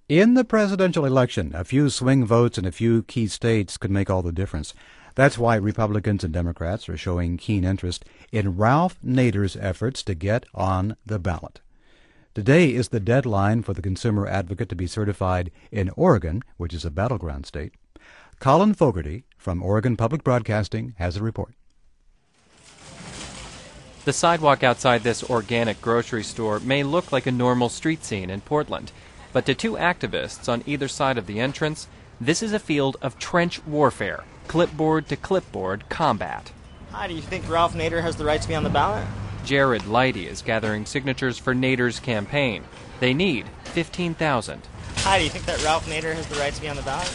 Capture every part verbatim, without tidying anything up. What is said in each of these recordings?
In the presidential election, a few swing votes in a few key states could make all the difference. That's why Republicans and Democrats are showing keen interest in Ralph Nader's efforts to get on the ballot. Today is the deadline for the consumer advocate to be certified in Oregon, which is a battleground state. Colin Fogarty from Oregon Public Broadcasting has a report. The sidewalk outside this organic grocery store may look like a normal street scene in Portland, but to two activists on either side of the entrance, this is a field of trench warfare, clipboard to clipboard combat. Hi, do you think Ralph Nader has the right to be on the ballot? Jared Leidy is gathering signatures for Nader's campaign. They need fifteen thousand. Hi, do you think that Ralph Nader has the right to be on the ballot?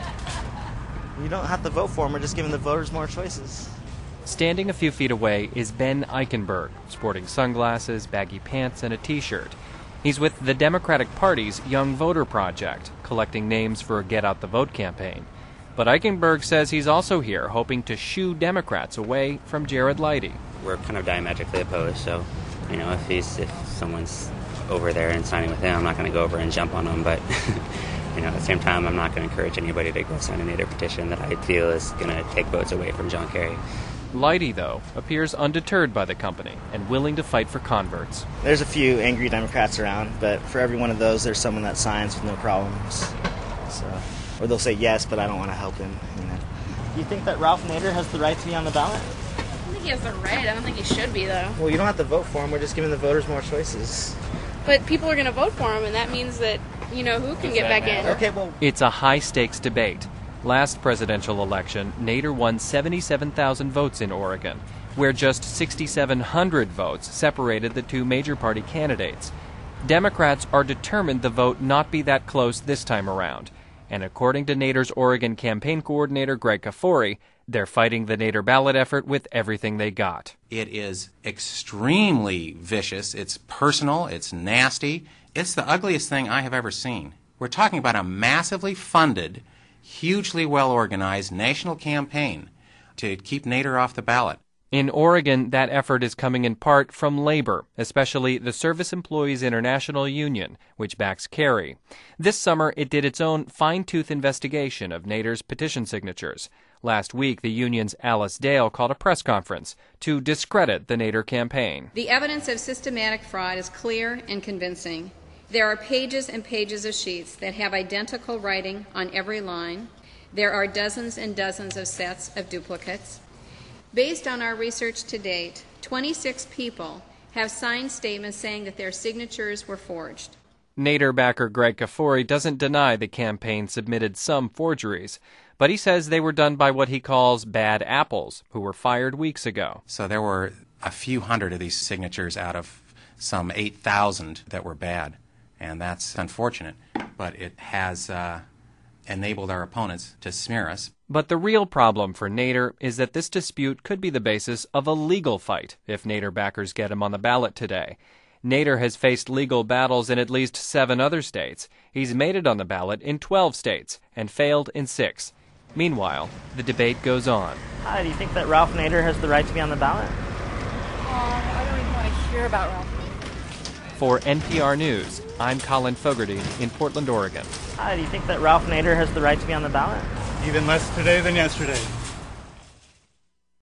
You don't have to vote for him. We're just giving the voters more choices. Standing a few feet away is Ben Eichenberg, sporting sunglasses, baggy pants, and a T-shirt. He's with the Democratic Party's Young Voter Project, collecting names for a Get Out the Vote campaign. But Eichenberg says he's also here hoping to shoo Democrats away from Jared Leidy. We're kind of diametrically opposed, so, you know, if he's if someone's over there and signing with him, I'm not going to go over and jump on him, but, you know, at the same time, I'm not going to encourage anybody to go sign a Nader petition that I feel is going to take votes away from John Kerry. Leidy, though, appears undeterred by the company and willing to fight for converts. There's a few angry Democrats around, but for every one of those, there's someone that signs with no problems. So, or they'll say yes, but I don't want to help him. You know. Do you think that Ralph Nader has the right to be on the ballot? I don't think he has the right. I don't think he should be, though. Well, you don't have to vote for him. We're just giving the voters more choices. But people are going to vote for him, and that means that, you know, who can Does get back matter? in? Okay, well, It's a high-stakes debate. Last presidential election, Nader won seventy-seven thousand votes in Oregon, where just six thousand seven hundred votes separated the two major party candidates. Democrats are determined the vote not be that close this time around. And according to Nader's Oregon campaign coordinator, Greg Kafoury, they're fighting the Nader ballot effort with everything they got. It is extremely vicious. It's personal. It's nasty. It's the ugliest thing I have ever seen. We're talking about a massively funded, hugely well-organized national campaign to keep Nader off the ballot. In Oregon, that effort is coming in part from labor, especially the Service Employees International Union, which backs Kerry. This summer, it did its own fine-tooth investigation of Nader's petition signatures. Last week, the union's Alice Dale called a press conference to discredit the Nader campaign. The evidence of systematic fraud is clear and convincing. There are pages and pages of sheets that have identical writing on every line. There are dozens and dozens of sets of duplicates. Based on our research to date, twenty-six people have signed statements saying that their signatures were forged. Nader backer Greg Kafoury doesn't deny the campaign submitted some forgeries, but he says they were done by what he calls bad apples, who were fired weeks ago. So there were a few hundred of these signatures out of some eight thousand that were bad. And that's unfortunate, but it has uh, enabled our opponents to smear us. But the real problem for Nader is that this dispute could be the basis of a legal fight if Nader backers get him on the ballot today. Nader has faced legal battles in at least seven other states. He's made it on the ballot in twelve states and failed in six. Meanwhile, the debate goes on. hi, do you think that Ralph Nader has the right to be on the ballot? Um, I don't even want to hear about Ralph Nader. For N P R News, I'm Colin Fogarty in Portland, Oregon. Hi, do you think that Ralph Nader has the right to be on the ballot? Even less today than yesterday.